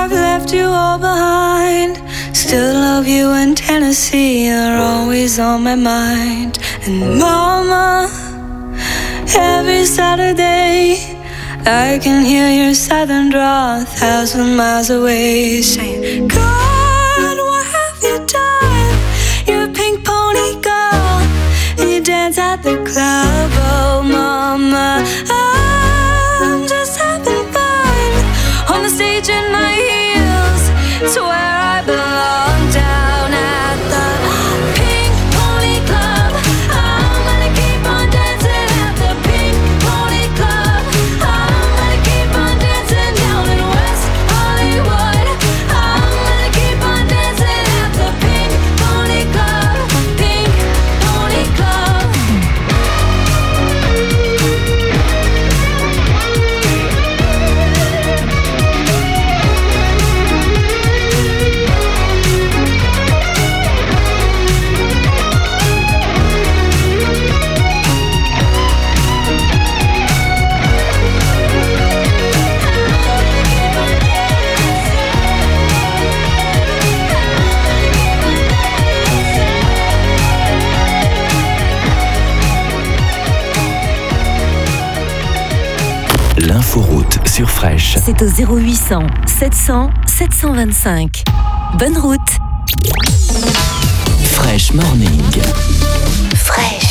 I've left you all behind. Still love you in Tennessee, you're always on my mind. And mama, every Saturday I can hear your southern drawl 1,000 miles away, saying, God, what have you done? You're a pink pony girl, and you dance at the club. Oh mama, I'm just having fun on the stage in my heels. It's where I belong, down at the Pink Pony Club. I'm gonna keep on dancing at the Pink Pony Club. I'm gonna keep on dancing down in West Hollywood. I'm gonna keep on dancing at the Pink Pony Club. Pink Pony Club. L'inforoute sur Fresh. C'est au 0800 700 725. Bonne route. Fresh Morning. Fresh.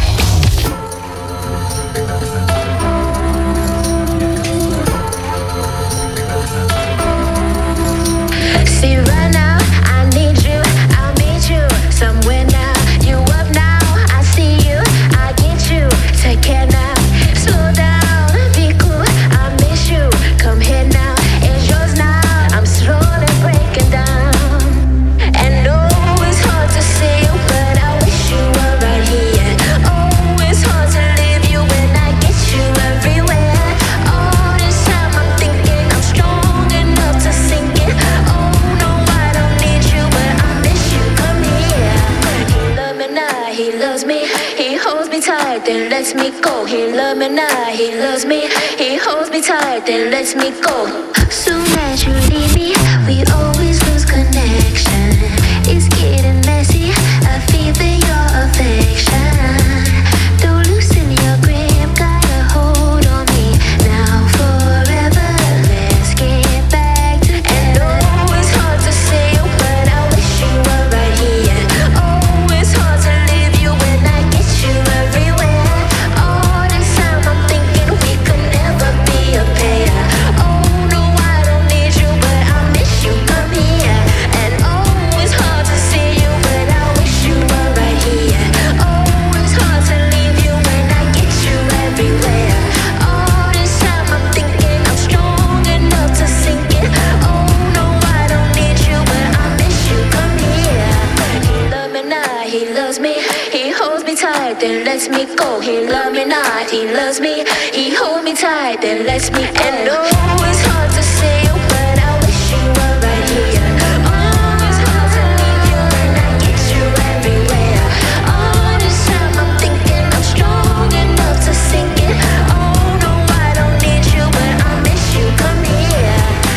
See right now, I need you, I'll meet you somewhere now. You up now, I see you, I get you. Take care now, slow down, be cool, I miss you. Come here now, it's yours now. I'm slowly breaking down. And oh, it's hard to see you, but I wish you were right here. Oh, it's hard to leave you when I get you everywhere. All this time I'm thinking I'm strong enough to sink it. Oh no, I don't need you, but I miss you. Come here. He loves me now, he loves me. He holds me tight, then lets me go. He loves me now, he loves me. He holds me tight, then lets me go. Soon as you leave me, we always lose connection. It's getting messy, I feel for your affection. Don't loosen your grip, got a hold on me now forever. Let's get back to and oh, it's hard to say you, but I wish you were right here. Oh, it's hard to leave you when I get you everywhere. All this time I'm thinking we could never be a pair. Oh no, I don't need you, but I miss you. Come here. And oh, it's hard to see you, but I wish you were right here. Oh, it's hard to leave you when I get you everywhere. All this time I'm thinking I'm strong enough to sink it. Oh no, I don't need you, but I miss you. Come here. He loves me now, he loves me. He holds me tight, then lets me go. He loves me now, he loves me. He holds me tight, then lets me go. And oh, it's hard to say you, but I wish you were right here. Oh, it's hard to leave you when I get you everywhere. All this time I'm thinking I'm strong enough to sink it. Oh no, I don't need you, but I miss you. Come here.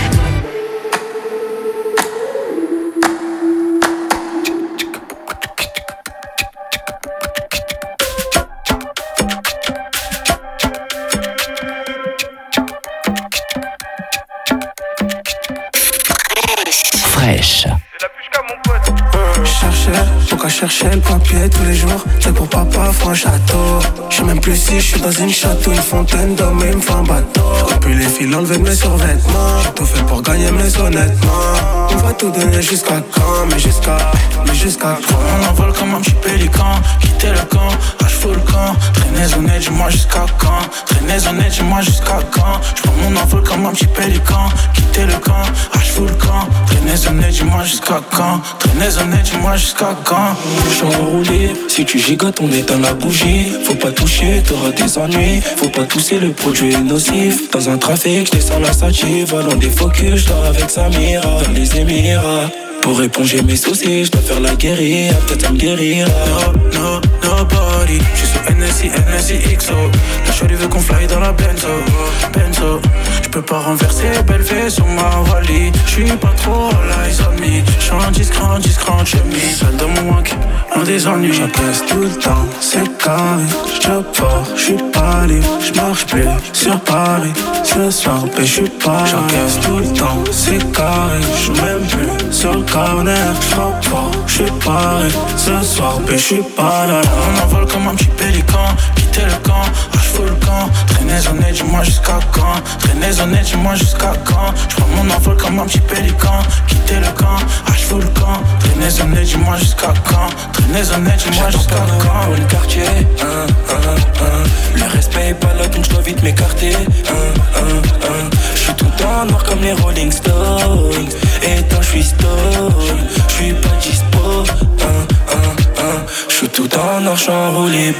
Fresh. Cherchais, chercher le papier tous les jours. C'est pour papa, faut un château. Je sais même plus si je suis dans une château, une fontaine d'hommes et me font un bateau. Je plus les fils enlever mes survêtements. J'ai tout fait pour gagner, mais honnêtement, on va tout donner jusqu'à quand, mais jusqu'à quand. On envole comme un petit pélican. Quitter le camp, rage full camp. Traînez honnête, dis-moi jusqu'à quand. Traînez honnête, dis-moi jusqu'à quand. J'prends mon envol comme un petit pélican. Quitter le camp, rage full camp. Traînez honnête, dis-moi jusqu'à quand. Traînez honnête, dis-moi jusqu'à quand. J'suis enroulé, si tu gigotes on éteint la bougie. Faut pas toucher, t'auras des ennuis. Faut pas tousser, le produit est nocif. Dans un trafic, j'descends la sativa. Dans des focus, j'dors avec Samira. Dans les Émirats, Pour éponger mes soucis, je dois faire la guérilla, peut-être ça me guérira. Nobody. J'suis sous NSI, XO. La shorty veut qu'on fly dans la Benzo. J'peux pas renverser, belle fée sur ma Wally. J'suis pas trop all eyes on me. J'suis en discount chemise. Seul dans mon wank, loin des ennuis. J'encaisse tout le temps, c'est carré. J'job fort, j'suis pas libre. J'marche plus sur Paris. Ce soir, j'suis pas. J'encaisse tout le temps, c'est carré. J'suis même plus sur le corner. J'frappe fort, j'suis paré. Ce soir, j'suis pas là. On envole comme un petit pélican. Quitter le camp, j'fous le camp. Traînez en nez, dis-moi jusqu'à quand. Traînez en nez, dis-moi jusqu'à quand. J'prends mon envol comme un petit pélican. Quitter le camp, j'fous le camp. Traînez en nez, dis-moi jusqu'à quand. Traînez en nez, dis-moi jusqu'à quand. Pour le quartier, le respect est pas là donc j'dois vite m'écarter. J'suis tout en noir comme les Rolling Stones. Et quand j'suis stone, j'suis pas dispo. J'suis tout en noir, j'suis en roue libre.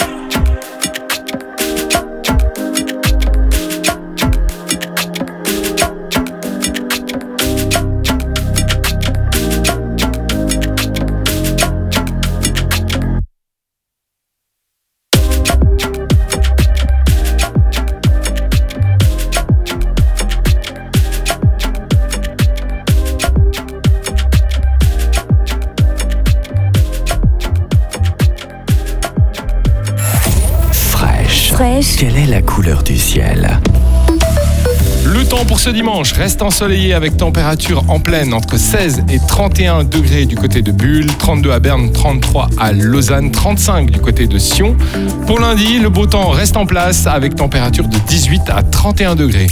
Quelle est la couleur du ciel? Le temps pour ce dimanche reste ensoleillé avec température en pleine entre 16 et 31 degrés du côté de Bulle, 32 à Berne, 33 à Lausanne, 35 du côté de Sion. Pour lundi, le beau temps reste en place avec température de 18 à 31 degrés.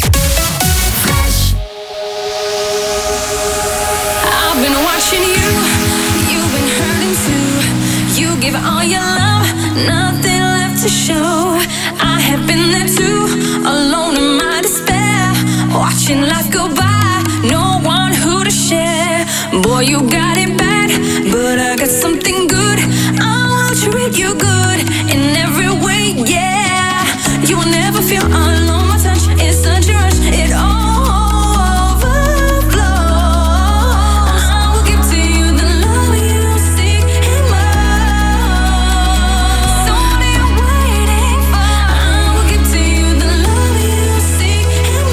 I've been watching you, you've been hurting too. You give all your love, nothing left to show. I have been there too, alone in my despair. Watching life go by, no one who to share. Boy, you got it bad, but I got something good. I'll treat you good in every way, yeah. You will never feel alone, my touch is such a rush. It all overflows. I will give to you the love you seek and more. So what are you waiting for? I will give to you the love you seek and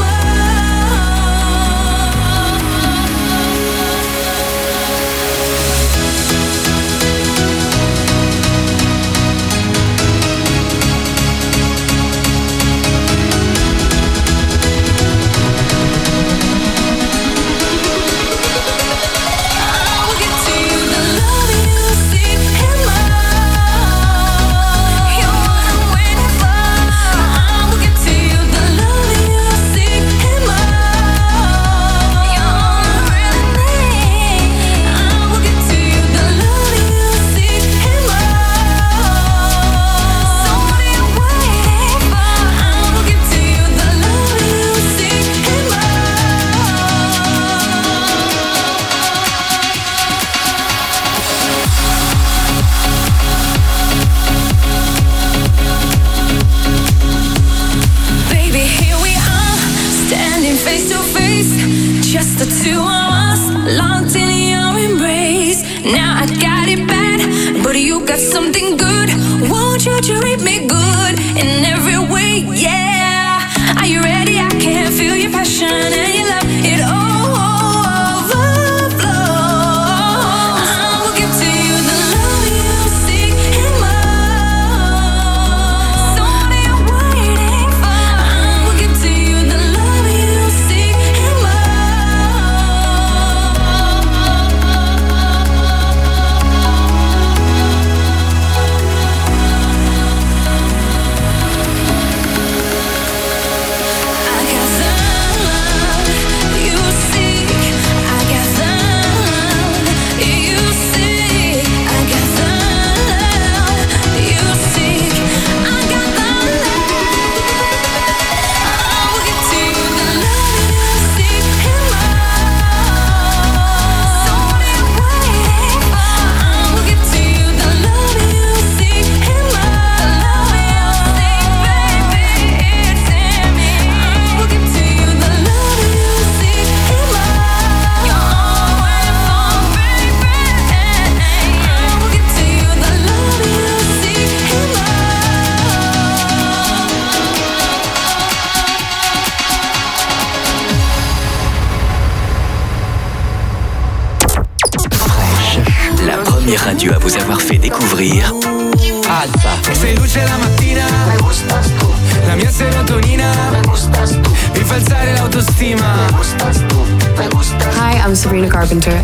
première radio à vous avoir fait découvrir Alpha. Sei luce la mattina, me gustas tu. La mia serotonina, me gustas tu. Mi fa alzare l'autostima, me gustas tu. Me gustas. Hi, I'm Sabrina Carpenter.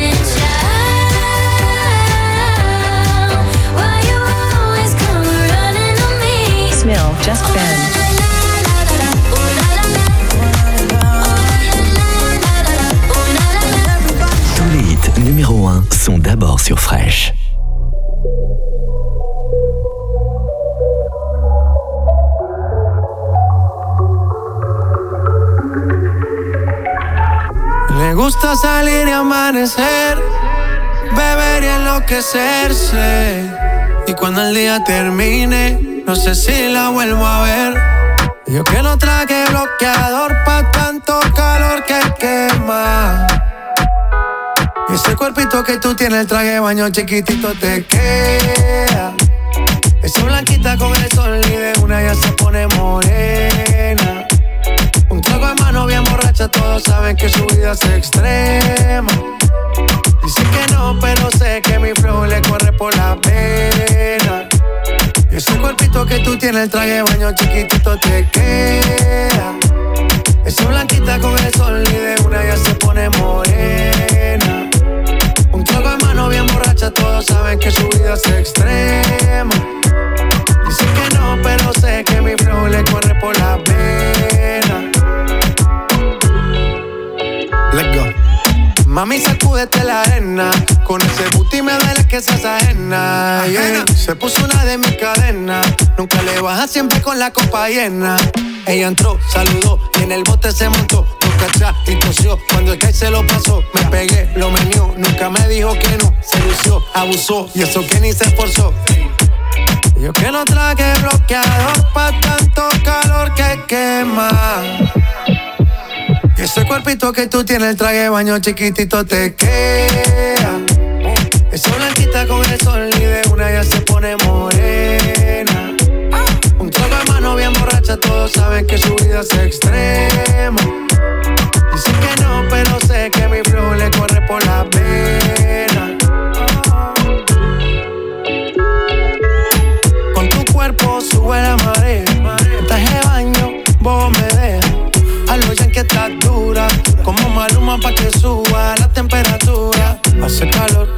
Smell, Just Ben. Tous les hits numéro 1 sont d'abord sur Fresh. Le gusta salir y amanecer, beber y enloquecerse. Y cuando el día termine, no sé si la vuelvo a ver. Yo que no traje bloqueador pa' tanto calor que quema. Y ese cuerpito que tú tienes, el traje de baño chiquitito te queda. Esa blanquita con el sol y de una ya se pone morena. Un trago de mano bien borracha, todos saben que su vida es extrema. Dice que no, pero sé que mi flow le corre por la pena. Y ese cuerpito que tú tienes, el traje de baño chiquitito te queda. Esa blanquita con el sol y de una ya se pone morena. Un trago de mano bien borracha, todos saben que su vida es extrema. Dice que no, pero sé que mi flow le corre por la pena. Let's go. Mami, sacúdete la arena. Con ese booty me duele que seas ajena. Yeah. Se puso una de mis cadenas. Nunca le baja, siempre con la copa llena. Ella entró, saludó y en el bote se montó. Nunca atrás y tosió. Cuando el que se lo pasó, me pegué, lo menió. Nunca me dijo que no. Se lució, abusó y eso que ni se esforzó. Yo que no traje bloqueador pa' tanto calor que quema. Y ese cuerpito que tú tienes, el traje de baño chiquitito te queda. Esa blanquita con el sol y de una ya se pone morena. Un trago de mano bien borracha, todos saben que su vida es extrema. Dice que no, pero sé que mi flow le corre por la pena. Con tu cuerpo sube la marea. En traje de baño, vos me dejas. A lo ya que estás dura, como Maluma pa' que suba la temperatura. Hace calor,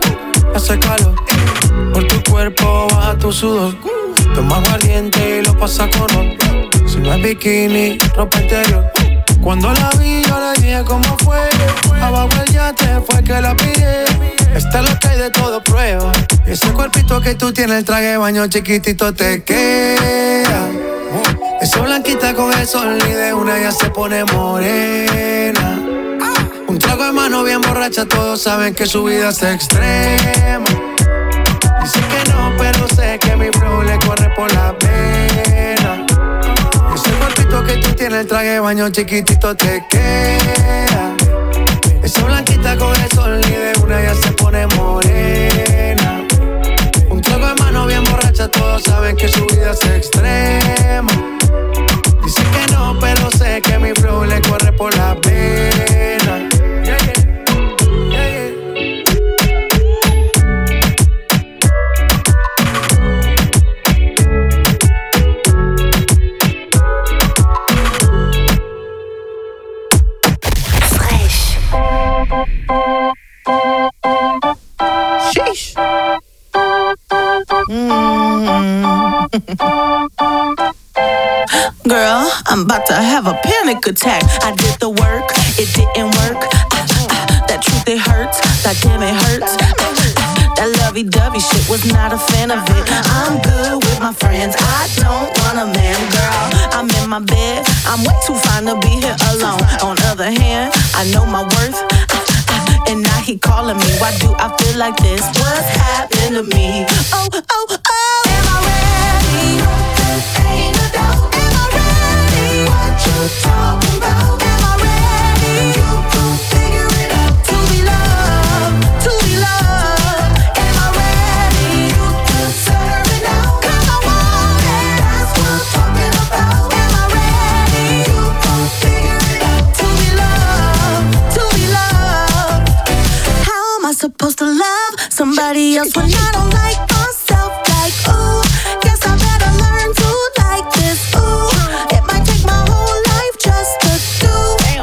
por tu cuerpo baja tu sudor. Toma aguardiente y lo pasa con ron. Si no es bikini, ropa interior. Cuando la vi yo le dije cómo fue. Abajo el yate fue que la pillé. Esta es lo que hay de todo prueba. Y ese cuerpito que tú tienes, el traje de baño chiquitito te queda. Esa blanquita con el sol y de una ya se pone morena. Un trago de mano bien borracha, todos saben que su vida es extrema. Dice que no, pero sé que mi flow le corre por la pena. Ese cuerpito que tú tienes, el traje de baño chiquitito te queda. Esa blanquita con el sol y de una ya se pone morena. Un trago de mano bien borracha, todos saben que su vida es extrema. Dice que no, pero sé que mi flow le corre por la pena. Yeah, yeah. Yeah, yeah. Fresh. Sheesh. Girl, I'm about to have a panic attack. I did the work, it didn't work. That truth, it hurts. That damn, it hurts. That lovey-dovey shit, was not a fan of it. I'm good with my friends, I don't want a man, girl. I'm in my bed, I'm way too fine to be here alone. On the other hand, I know my worth. And now he calling me, why do I feel like this? What's happened to me? Oh, oh, oh. Am I ready? Ain't no doubt. Am I ready? What you talking about? Am I ready? You gon' figure it out. To be loved, to be loved. Am I ready? You deserve it now. 'Cause I want it. That's what I'm talking about. Am I ready? You gon' figure it out. To be loved, to be loved. How am I supposed to love somebody somebody else when I don't like myself. Like, ooh, guess I better learn to like this. Ooh, it might take my whole life just to do.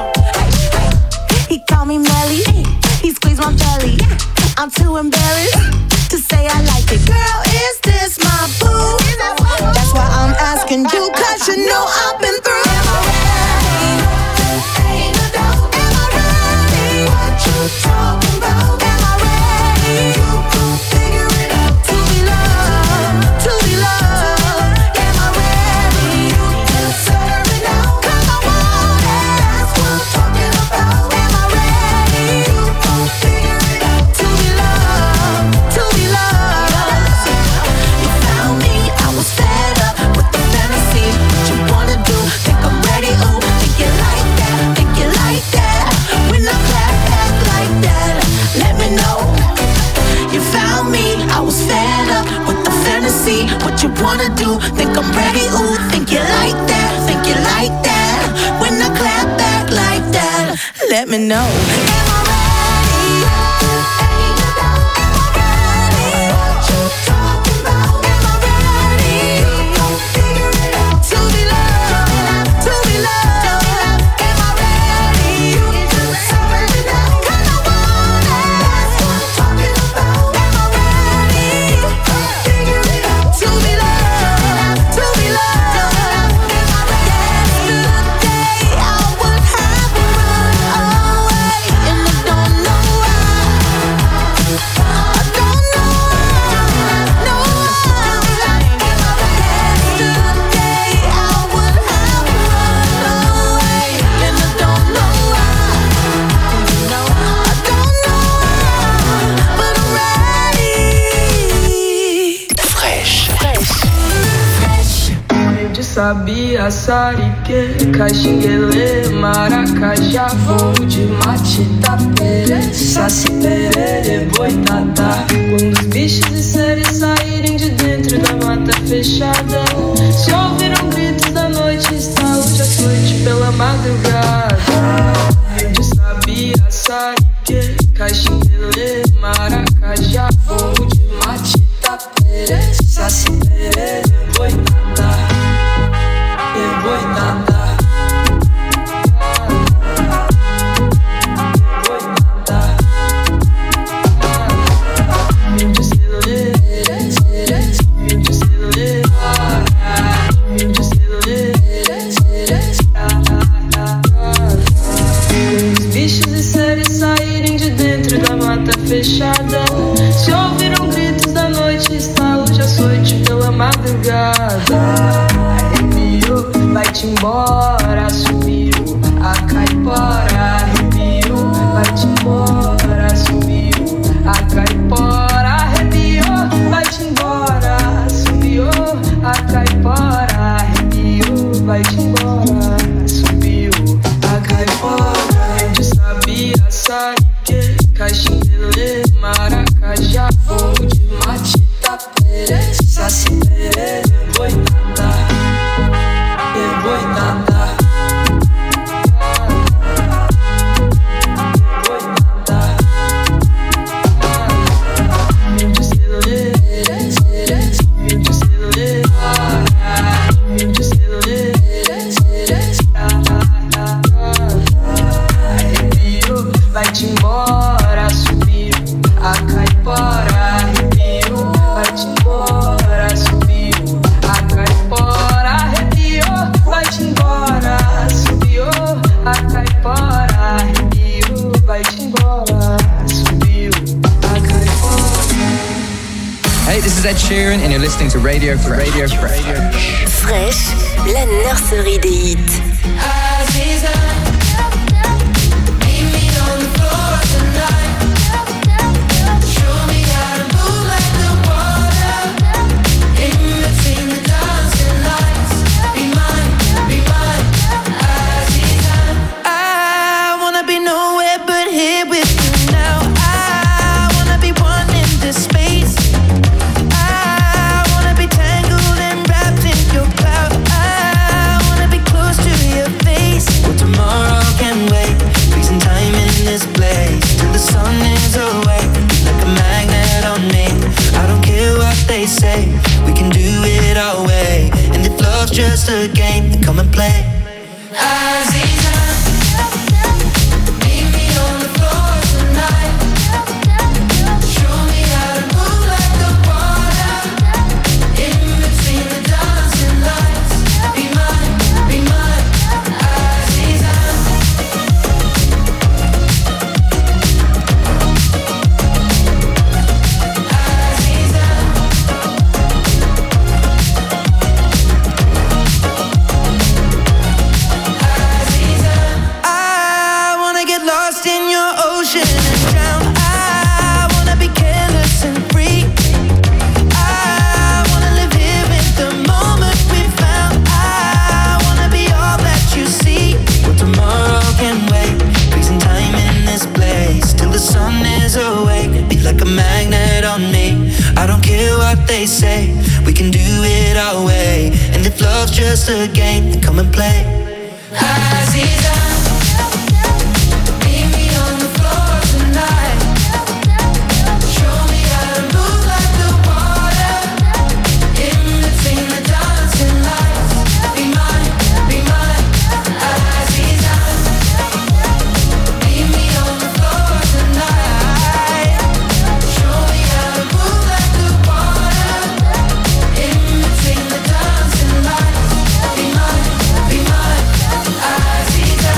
He called me Melly, he squeezed my belly. I'm too embarrassed to say I like it. Girl, is this my boo? That's why I'm asking you, cause you know I've been through. Am I ready? Ain't no doubt. Am I ready? What you talking about? Am I ready? You gon' figure it out. To be loved, to be loved. Am I ready? You deserve it now. Cause I want it. That's what I'm talking about. Am I ready? You gon' figure it out. To be loved, to be loved. You found me, I was fed up with the fantasy. What you wanna do? Think I'm ready? Ooh, think you like that? Think you like that? When I clap back like that, let me know. You found me, I was fed up with the fantasy. What you wanna do? Think I'm ready? Ooh, think you like that? Think you like that? When I clap back like that, let me know. Am I ready? Ain't no doubt. Am I ready? What you talking about? Am I ready? You gon' figure it out. To be loved, to be loved. Am I ready? You deserve it now. Cause I want it. That's what I'm talking about. Am I ready? You gon' figure it out. To be loved, to be loved. Am I ready? Yesterday I would have run away, and I don't know why. I don't know why. No why. Yesterday I would have run away, and I don't know why. No, I don't know why, but I'm ready. Fresh. De sabia, sarique, caxinguele, maracajá, voo de mate, tapere, saci, perere, boitatá. Quando os bichos e seres saírem de dentro da mata fechada, se ouviram gritos da noite, estalo de açoite pela madrugada. De sabia, sarique, caxinguele, maracajá, voo de mate, tapere, saci, perere, boitatá. Boitatá, boitatá. Mil de celular, mil de celular, mil de celular. Os bichos e seres saírem de dentro da mata fechada, se ouviram gritos da noite, estalo de açoite pela madrugada. Vai-te embora, subiu a caipora, arrepiou. Vai-te embora, subiu a caipora, arrepiou. Vai-te embora, subiu a caipora, arrepiou. Vai-te embora, subiu a caipora. De sabia, sarique, caxinguele, maracajá, voo de mate, tapere, saci, perere, boitatá. Boitatá, boitatá. Mil de celular, mil de celular, mil de celular. Arrepiou, vai-te embora, subiu a caipora, arrepiou. Vai-te embora, subiu a caipora, arrepiou. Vai-te embora, subiu a caipora, arrepiou. Vai-te embora, subiu a caipora. Hey, this is Ed Sheeran and you're listening to Radio Fresh. Fresh, la nurserie des hits. Tomorrow they say. We can do it our way. And if love's just a game, then come and play. Aziza, meet me on the floor tonight. Show me how to move like the water. In between the dancing lights. Be mine, Aziza. Meet me on the floor tonight. Show me how to move like the water. In between the dancing lights. Be mine, Aziza.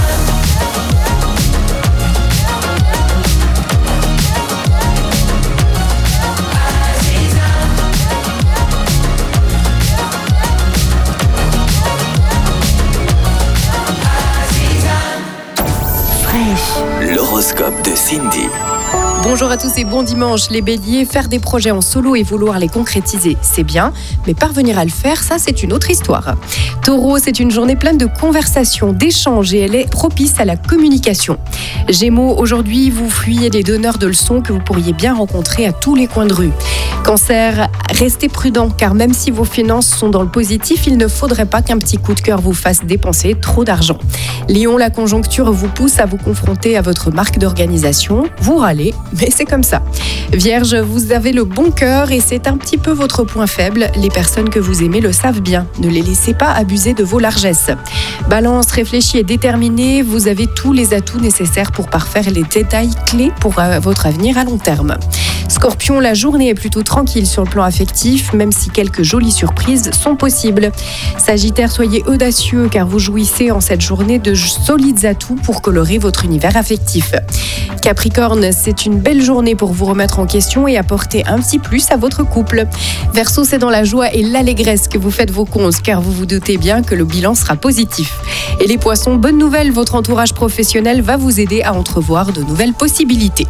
L'horoscope de Cindy. Bonjour à tous et bon dimanche les béliers. Faire des projets en solo et vouloir les concrétiser, c'est bien, mais parvenir à le faire, ça c'est une autre histoire. Taureau, c'est une journée pleine de conversations, d'échanges et elle est propice à la communication. Gémeaux, aujourd'hui vous fuyez les donneurs de leçons que vous pourriez bien rencontrer à tous les coins de rue. Cancer, restez prudent car même si vos finances sont dans le positif, il ne faudrait pas qu'un petit coup de cœur vous fasse dépenser trop d'argent. Lion, la conjoncture vous pousse à vous confronter à votre marque d'organisation. Vous râlez, mais c'est comme ça. Vierge, vous avez le bon cœur et c'est un petit peu votre point faible. Les personnes que vous aimez le savent bien. Ne les laissez pas abuser de vos largesses. Balance, réfléchi et déterminé, vous avez tous les atouts nécessaires pour parfaire les détails clés pour votre avenir à long terme. Scorpion, la journée est plutôt tranquille sur le plan affectif, même si quelques jolies surprises sont possibles. Sagittaire, soyez audacieux car vous jouissez en cette journée de solides atouts pour colorer votre univers affectif. Capricorne, c'est une belle journée pour vous remettre en question et apporter un petit plus à votre couple. Verseau, c'est dans la joie et l'allégresse que vous faites vos comptes car vous vous doutez bien que le bilan sera positif. Et les poissons, bonne nouvelle, votre entourage professionnel va vous aider à entrevoir de nouvelles possibilités.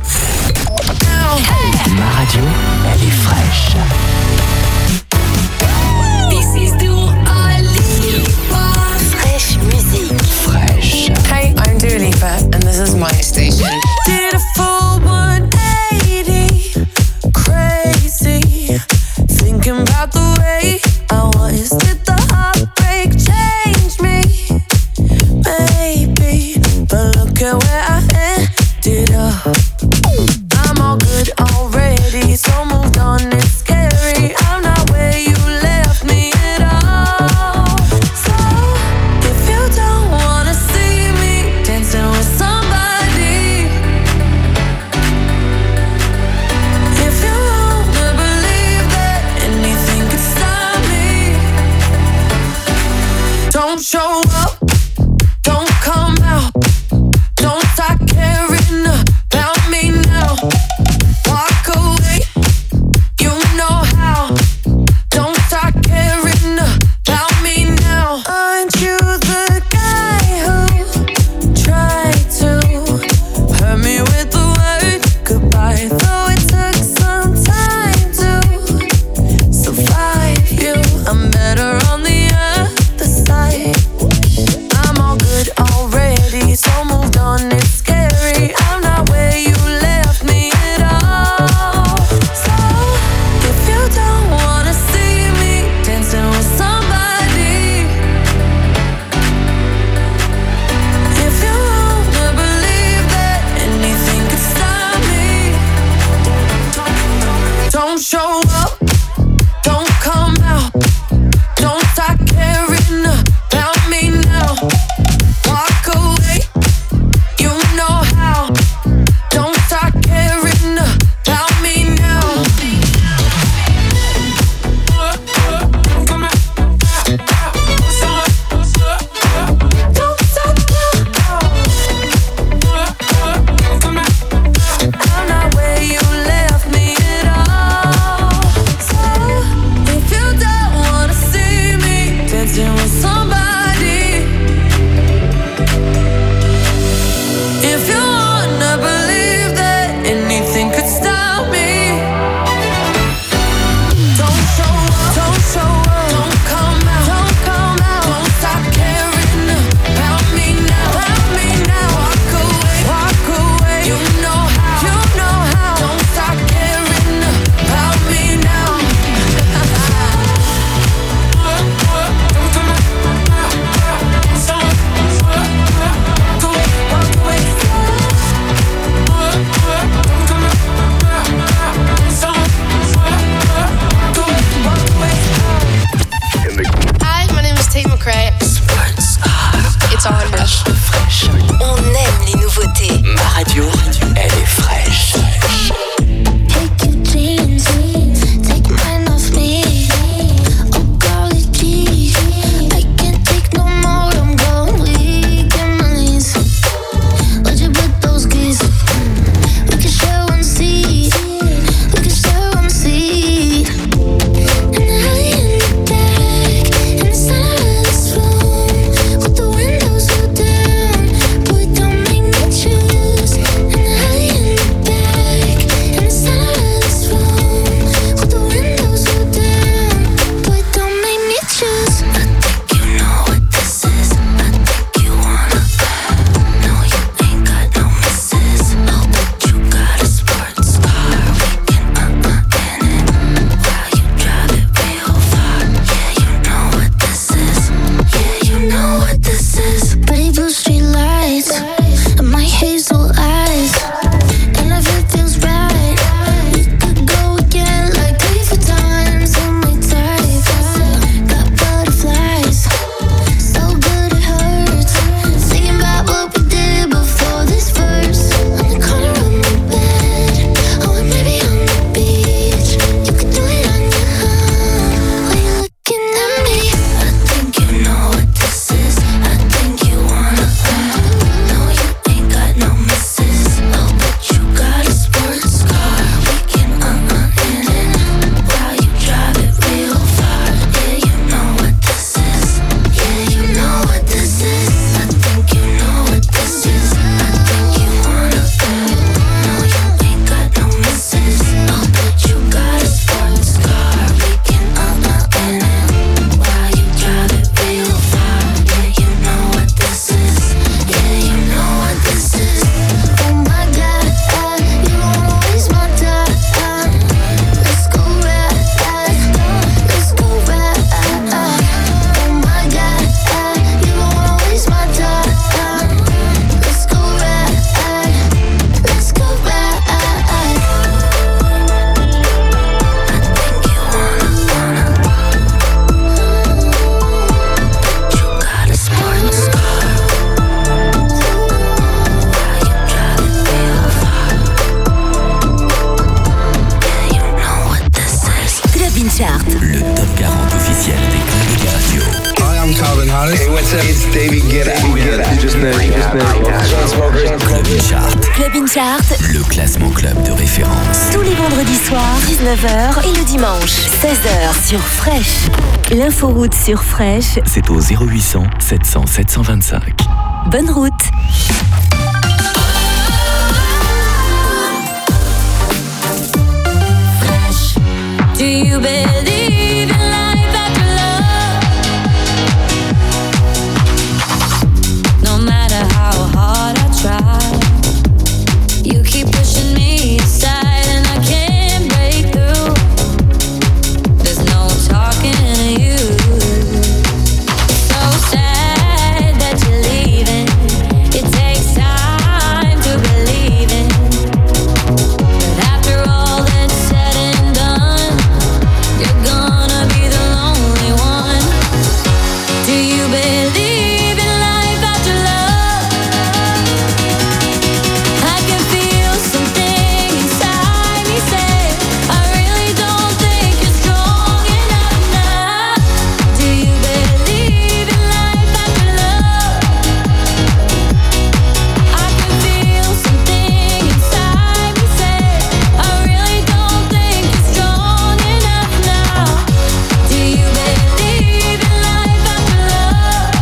Ma radio, elle est fraîche. This is Dua Lipa. Fresh music. Fraîche. Hey, I'm Dua Lipa, and this is my station. Did a full 180, crazy, thinking about the way I was. Did the heartbreak change me? Maybe, but look at where I ended up. I'm all good already, so moved on, it's scary. artist. Hey, what's up? It's David Guetta. Club In Chart. Club In Chart, Le classement club de référence. tous les vendredis soirs, 19h et le dimanche, 16h sur Fresh. L'inforoute sur Fresh. C'est au 0800 700 725. Bonne route. Do you believe in life after love? No matter how hard I try, you keep pushing me aside and I can't break through. There's no talking to you. So sad that you're leaving. It takes time to believe in. But after all that's said and done, you're gonna be the lonely one. Do you believe in life after love? I can feel something inside me say, I really don't think you're strong enough now. Do you believe in life after love? I can feel something inside me say, I really don't think you're strong enough now. Do you believe in life after love?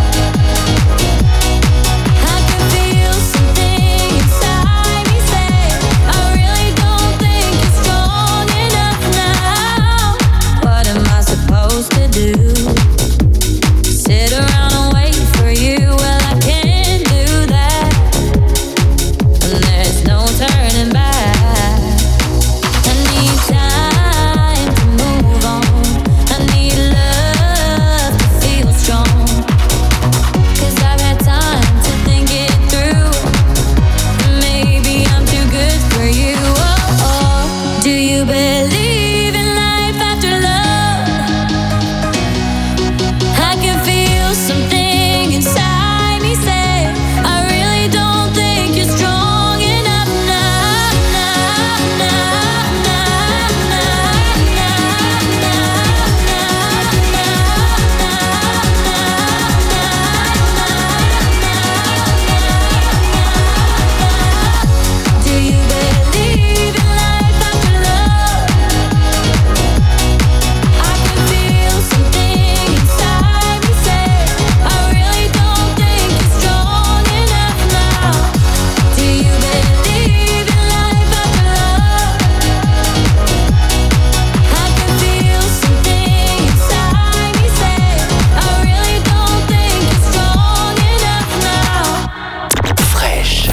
I can feel something inside me say, I really don't think you're strong enough now. What am I supposed to do? Sit around and wait for you? Well, I can't do that. And there's no turning back. I need time to move on. I need love to feel strong. 'Cause I've had time to think it through. Maybe I'm too good for you. Oh, oh. Do you believe in life after love? I can feel something inside me say, I really don't think you're strong enough now. Do you believe in life after love? I can feel something inside me say, I really don't think you're strong enough now. Do you believe in life after love? I can feel something inside me say, I really don't think you're strong enough now. Fresh.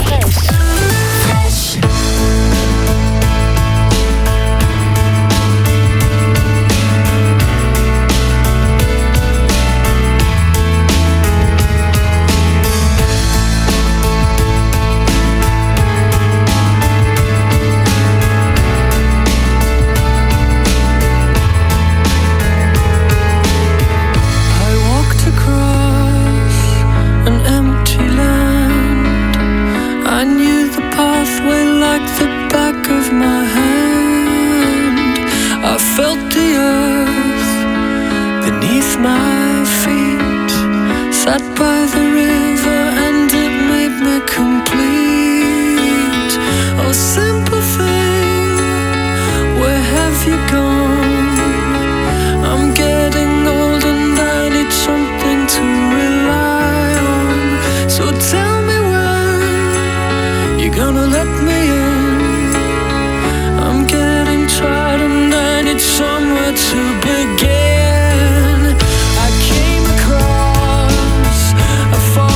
I walked across an empty land. I knew the pathway like the back of my hand. I felt the earth beneath my feet. Sat by the river and it made me complete. Oh, simple thing, where have you gone? I'm getting old and I need something to rely on. So tell me when you're gonna let me in. I'm getting tired and I need somewhere to begin. I came across a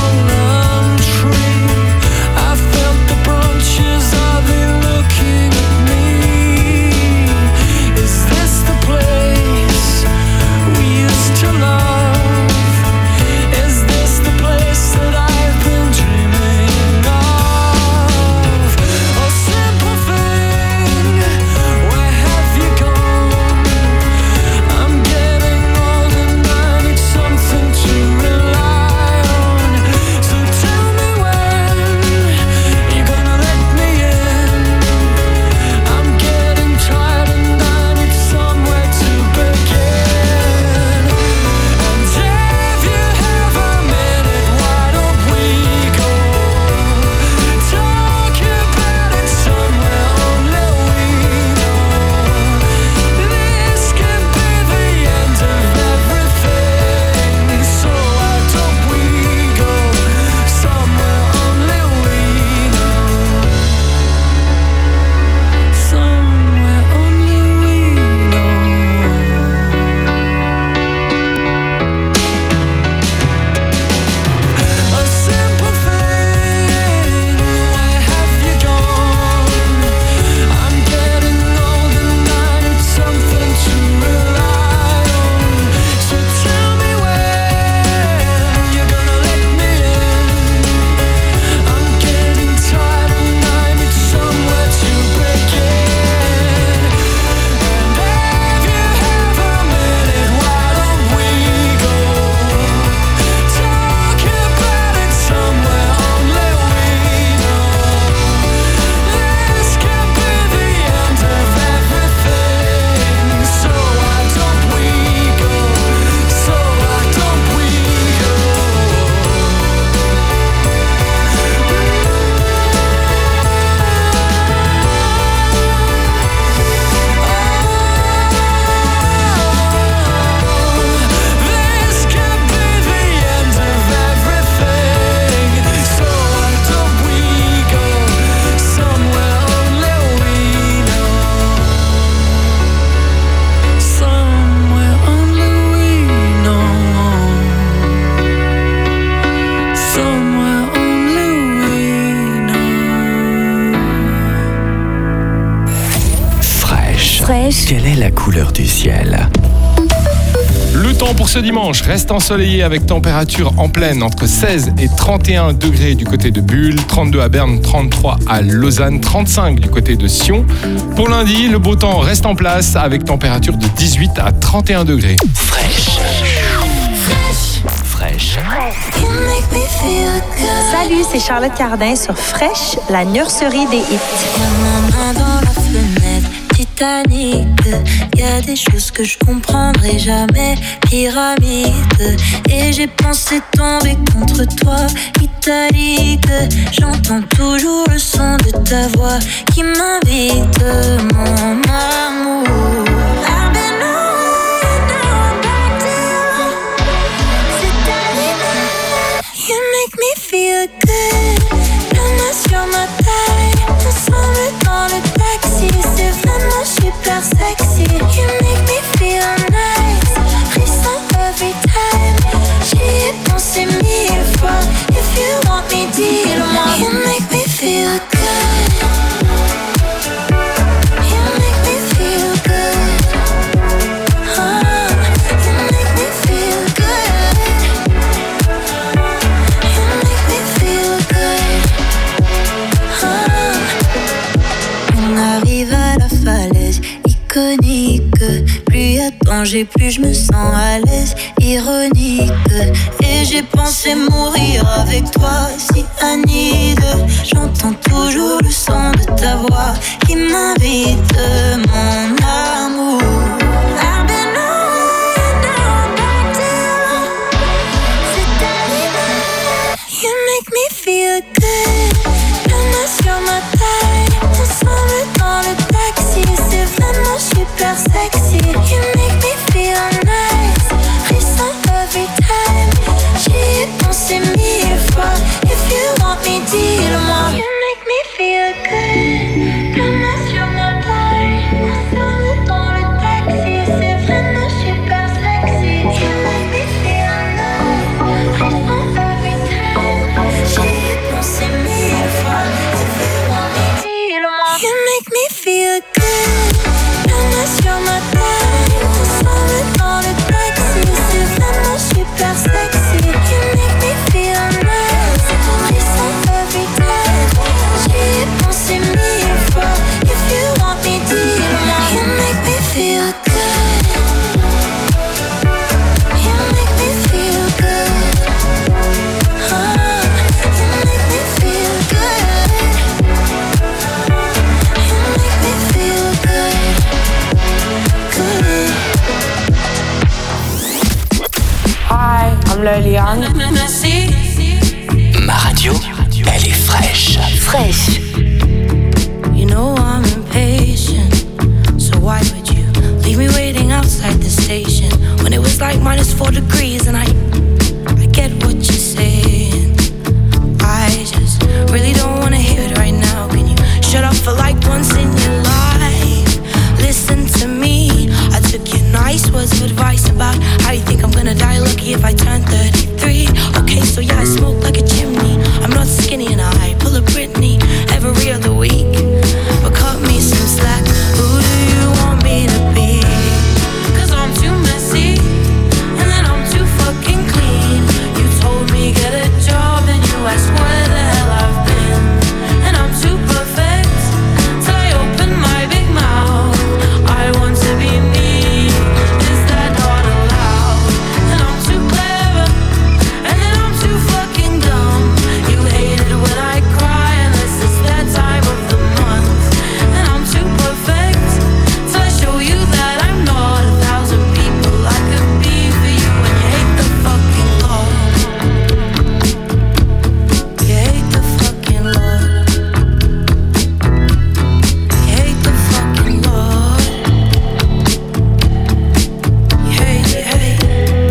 fraîche. Quelle est la couleur du ciel? Le temps pour ce dimanche reste ensoleillé avec température en pleine entre 16 et 31 degrés du côté de Bulle, 32 à Berne, 33 à Lausanne, 35 du côté de Sion. Pour lundi, le beau temps reste en place avec température de 18 à 31 degrés. Fraîche. Salut, c'est Charlotte Cardin sur Fraîche, la nurserie des hits. Main dans la fenêtre, Titanic. Y a des choses que je comprendrai jamais. Pyramide. Et j'ai pensé tomber contre toi, italique. J'entends toujours le son de ta voix qui m'invite, mon amour. I've been on, now I'm back to c'est animal. You make me feel good. La main sur ma taille, ensemble dans le taxi. C'est vraiment super sexy. You make me feel nice. Frisson every time. J'y ai pensé 1000 fois. If you want me, dis-le-moi. You make me feel good. You make me feel good. You make me feel good. You make me feel good. On arrive à la falaise iconique. Plus y a de danger, plus je me sens à l'aise. Ironique. Et j'ai pensé mourir avec toi, si Anide. J'entends toujours le son de ta voix qui m'invite, mon amour. I've been on, now I'm back to c'est animal. You make me feel good. La main sur ma taille, ensemble dans le taxi. C'est vraiment super sexy. You make me feel nice. Frisson every time. J'y ai pensé 1000 fois. If you want me, dis-le-moi. You make me feel good. La main sur ma taille, ensemble dans le taxi. C'est vraiment super sexy. You make me feel nice. Frisson every time. J'y ai pensé 1000 fois. If you want me, dis-le-moi. You make me feel good. La main sur ma taille, ensemble dans le taxi. C'est vraiment super sexy. You make me feel nice. Frisson every time. J'y ai pensé 1000 fois. If you want me, dis-le-moi. You make me feel good. You make me feel good. You make me feel good. You make me feel good. Good. Hi, I'm Liliane. Ma radio, elle est fraîche. Fraîche. You know I'm impatient, so why would you leave me waiting outside the station when it was like -4 degrees? And I get what you're saying. I just really don't wanna hear it right now. Can you shut up for like once in your life? Listen to me. I took your nice words of advice about how you think I'm gonna die lucky if I turn 33. Okay, so yeah, I smoke like a chimney. I'm not skinny and I pull a Britney every other week. But cut me some slack. Who do you want me to be? 'Cause I'm too messy and then I'm too fucking clean. You told me get a job and you asked where the hell I've been. And I'm too perfect till I open my big mouth. I want to be me. Is that not allowed? And I'm too clever and then I'm too fucking dumb. You hate it when I cry unless it's that time of the month. And I'm too perfect till I show you that I'm not 1,000 people I could be for you. And you hate the fucking Lord. You hate the fucking Lord. You hate the fucking Lord. You hate it, hate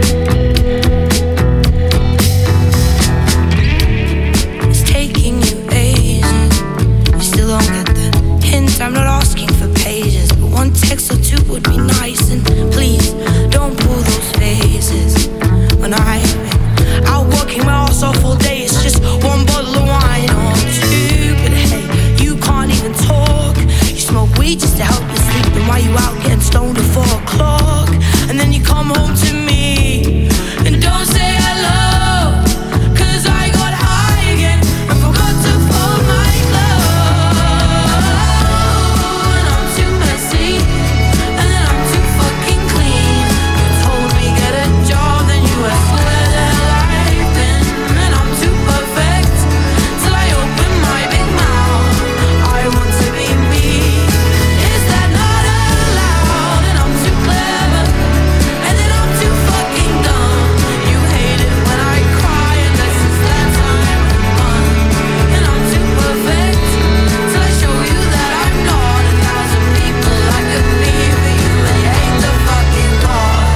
it. It's taking you ages. You still don't get the hint. I'm not asking for pages, but one text or two would be nice. And please don't pull those faces when I've been out working my ass off all day. It's just one bottle of wine or two, but hey, you can't even talk. You smoke weed just to help you sleep. The why you out getting stoned at 4 o'clock? And then you come home to me and don't say hello, 'cause I got high again and forgot to fold my clothes. And I'm too messy, and then I'm too fucking clean. You told me get a job, then you asked where the life been. And I'm too perfect till I open my big mouth. I want to be me. Is that not allowed? And I'm too clever, and then I'm too fucking dumb. You hate it when I cry, unless it's that time of month. And I'm too perfect till I show you that I'm not. 1,000 people I could be for you, and you hate the fucking Lord.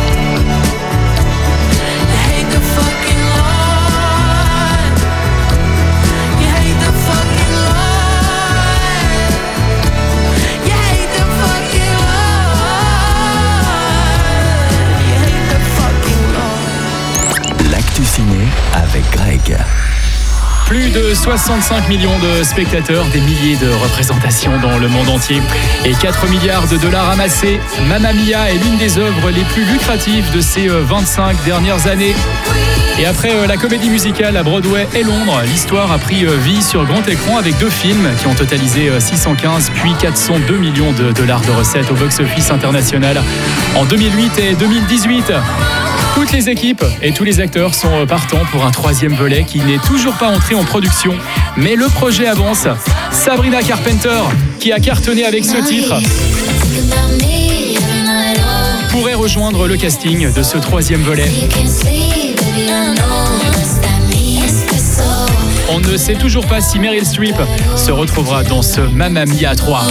You hate the fucking Lord. You hate the fucking Lord. You hate the fucking Lord. You hate the fucking Lord. L'actu ciné avec Greg. Plus de 65 millions de spectateurs, des milliers de représentations dans le monde entier et 4 milliards de dollars amassés. Mamma Mia est l'une des œuvres les plus lucratives de ces 25 dernières années. Et après la comédie musicale à Broadway et Londres, l'histoire a pris vie sur grand écran avec 2 films qui ont totalisé 615 puis 402 millions de dollars de recettes au box-office international en 2008 et 2018. Toutes les équipes et tous les acteurs sont partants pour un 3e volet qui n'est toujours pas entré en production. Mais le projet avance. Sabrina Carpenter, qui a cartonné avec ce titre, pourrait rejoindre le casting de ce 3e volet. On ne sait toujours pas si Meryl Streep se retrouvera dans ce Mamma Mia 3.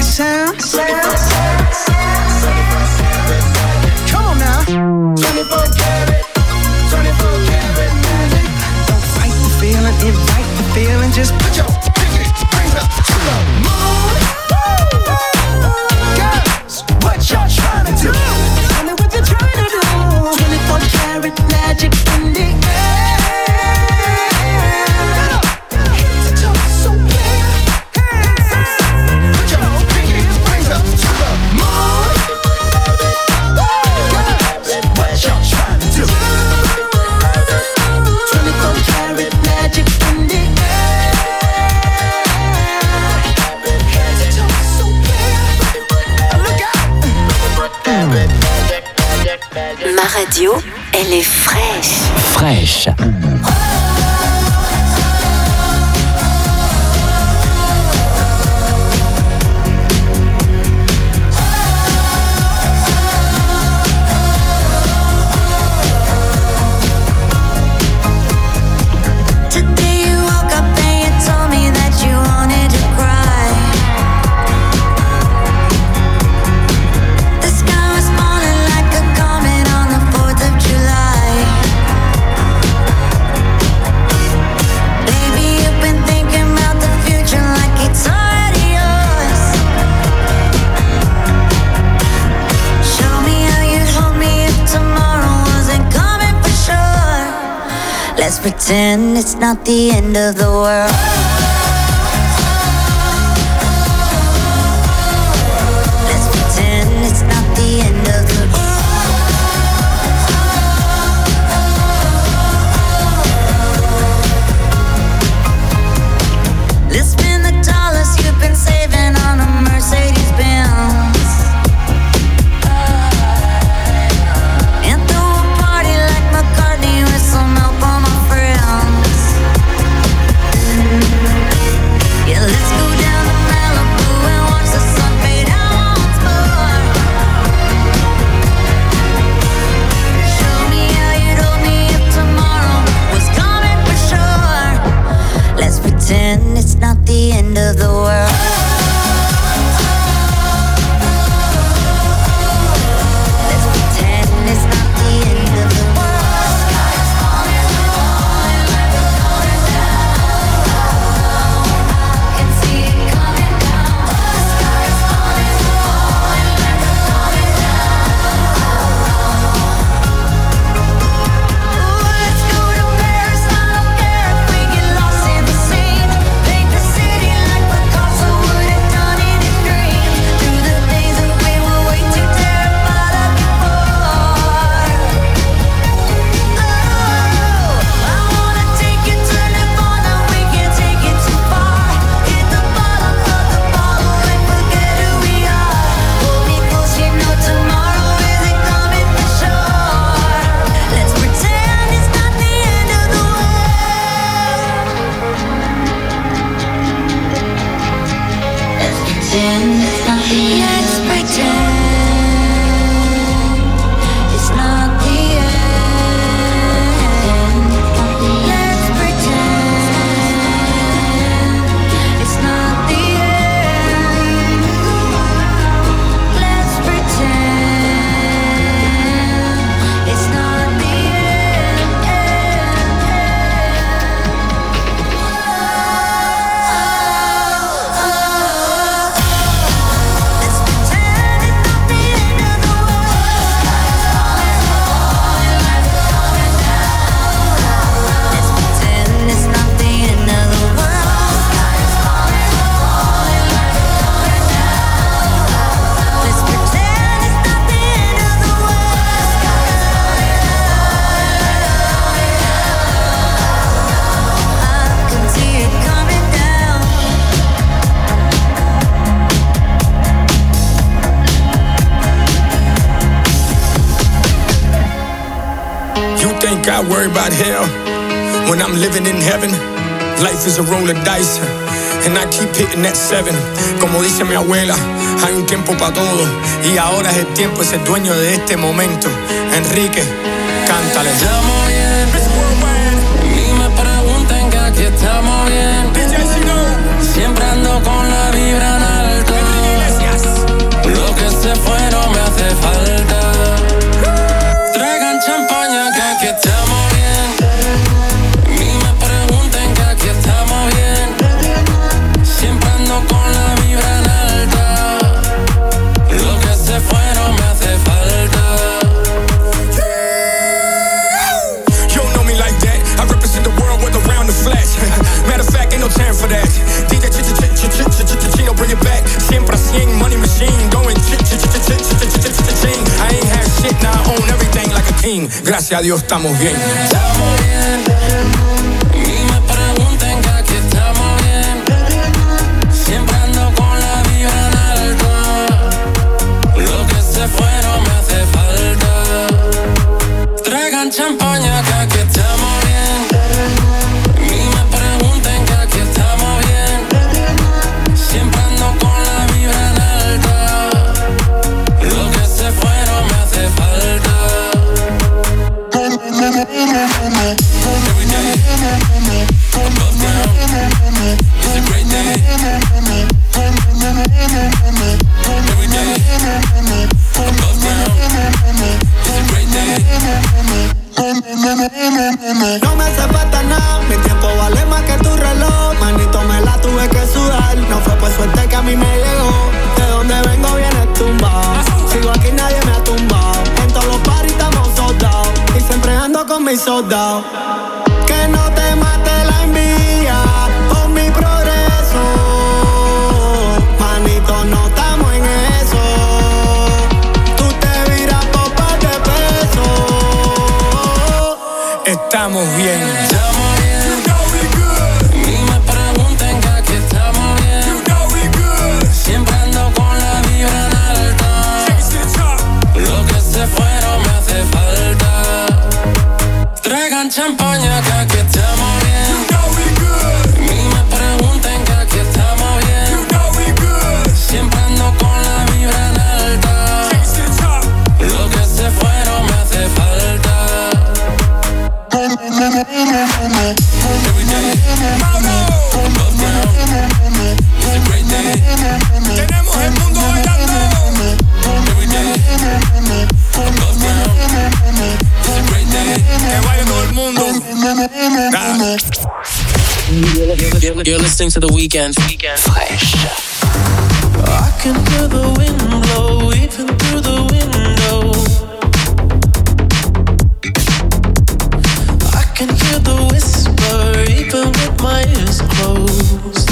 Come on now. 24 Just put your pinky rings up to the moon. Girls, what y'all trying to do? Tell me what you're trying to do. 24 karat magic in the air. Head to toe so clear. Put your pinky rings up to the moon. Girls, what y'all trying to do? 24 karat magic in the air. Head to toe so clear. Look out. Ma radio, elle est fraîche. Fraîche. Today you woke up and you told me that you wanted to cry. The sky was falling like a comet on the 4th of July. Baby, you've been thinking about the future like it's already yours. Show me how you'd hold me if tomorrow wasn't coming for sure. Let's pretend it's not the end of the world. Let's pretend it's not the end of the world. Let's spend the dollars you've been saving on a Mercedes Benz. And throw a party like McCartney with some help on my friends. Yeah, let's go down to Malibu and watch the sun fade out once more. Show me how you'd hold me if tomorrow was coming for sure. Let's pretend it's not the end of the world. Let's pretend it's not the end of the world. Sky's falling, falling like a falling down. I can see it coming down. The sky's falling, falling like a falling down. Ooh, let's go to Paris. I don't care if we get lost in the scene. Paint the city like Picasso would have done in his dreams. Through the things that we were way too terrified of before. Oh, I wanna take you to Nirvana. We can't take it too far. Hit the bottom of the bottle and forget who we are. Hold me close, you know tomorrow isn't coming for sure. Let's pretend it's not the end of the world. Let's pretend it's not the end. Let's pretend it's not the end. Let's pretend it's not the end. Let's pretend it's not the I worry about hell when I'm living in heaven. Life is a roll of dice and I keep hitting that 7. Como dice mi abuela, hay un tiempo para todo y ahora es el tiempo, es el dueño de este momento. Enrique, cántale. Estamos bien, ni me pregunten que aquí estamos bien. Siempre ando con la vibra en alto. Lo que se fue no me hace falta. Traigan champaña que aquí estamos bien. Ni me pregunten que aquí estamos bien. Gracias a Dios estamos bien. Estamos bien. Y me pregunten que aquí estamos bien. Siempre ando con la vibra en alto. Lo que se fueron me hace falta. Traigan champaña que aquí estamos bien. Y me pregunten que aquí estamos bien. Siempre ando con la vibra en alto. Lo que se fueron me hace falta. Every day, above ground, it's a great day. Every day, above ground, it's a great day. No me hace falta nada, mi tiempo vale más que tu reloj. Manito, me la tuve que sudar, no fue por suerte que a mí me llegó. De donde vengo viene tumbado, sigo aquí nadie me ha tumbado. En todos los parties estamos soldados y siempre ando con mis soldados. Que no te mate la envidia por mi progreso. Manito, no estamos en eso. Tú te viras por par de pesos. Estamos bien. Estamos bien. You know we good. Ni me pregunten que aquí estamos bien. You know we good. Siempre ando con la vibra en alta. Lo que se fueron me hace falta. Traigan champaña que aquí estamos bien. You know we good. Ni me pregunten que aquí estamos bien. You know we good. Siempre ando con la vibra en alta. Lo que se fueron me hace falta. Every day, above ground, it's a great day. Tenemos el mundo bailando. Every day, above ground, it's a great day. Que baile todo el mundo. You're listening to The Weeknd. Fresh. I can hear the wind blow even through the window. I can hear the whisper even with my ears closed.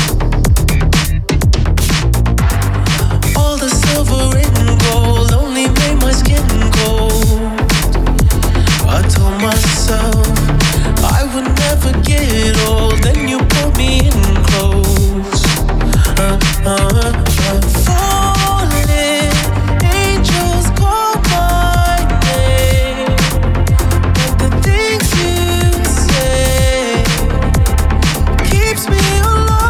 All the silver and gold only made my skin cold. I told myself I would never get old. Then you pulled me in close. Falling, angels call my name. But the things you say keeps me alive.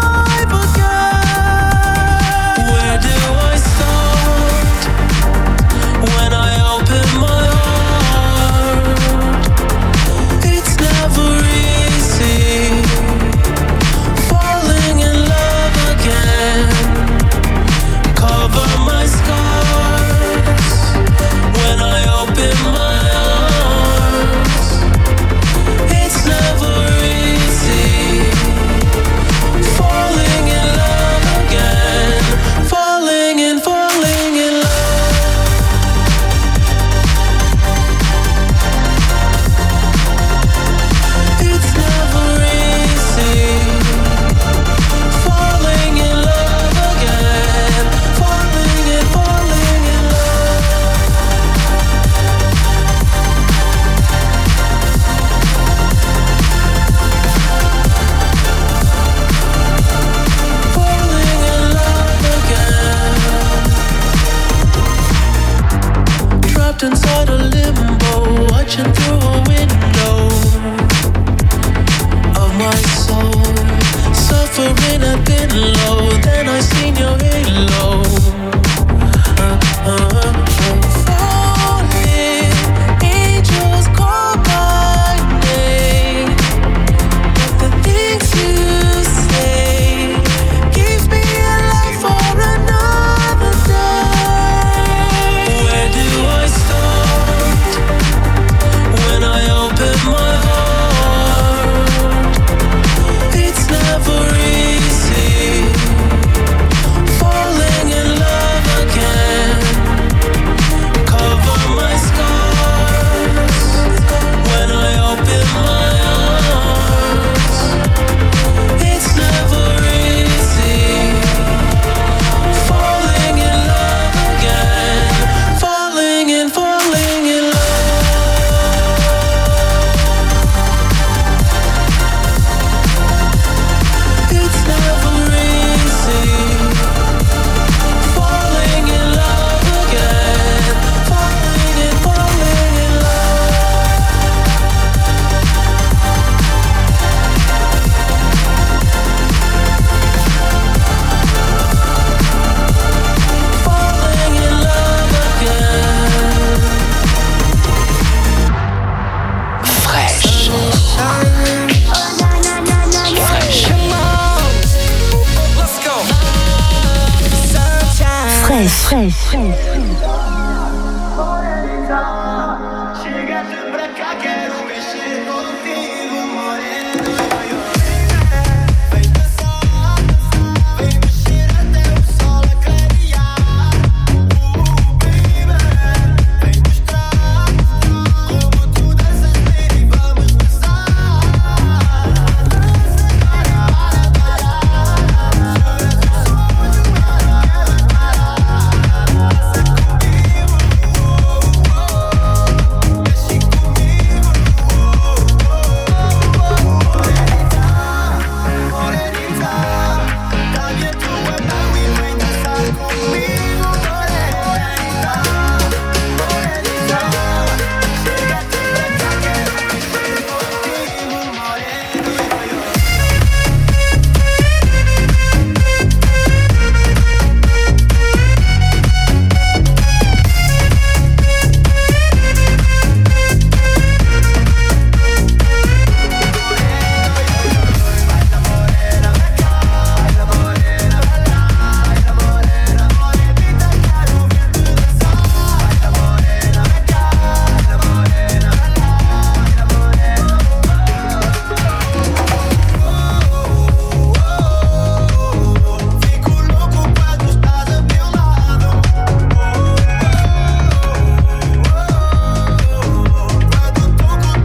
Fraîche.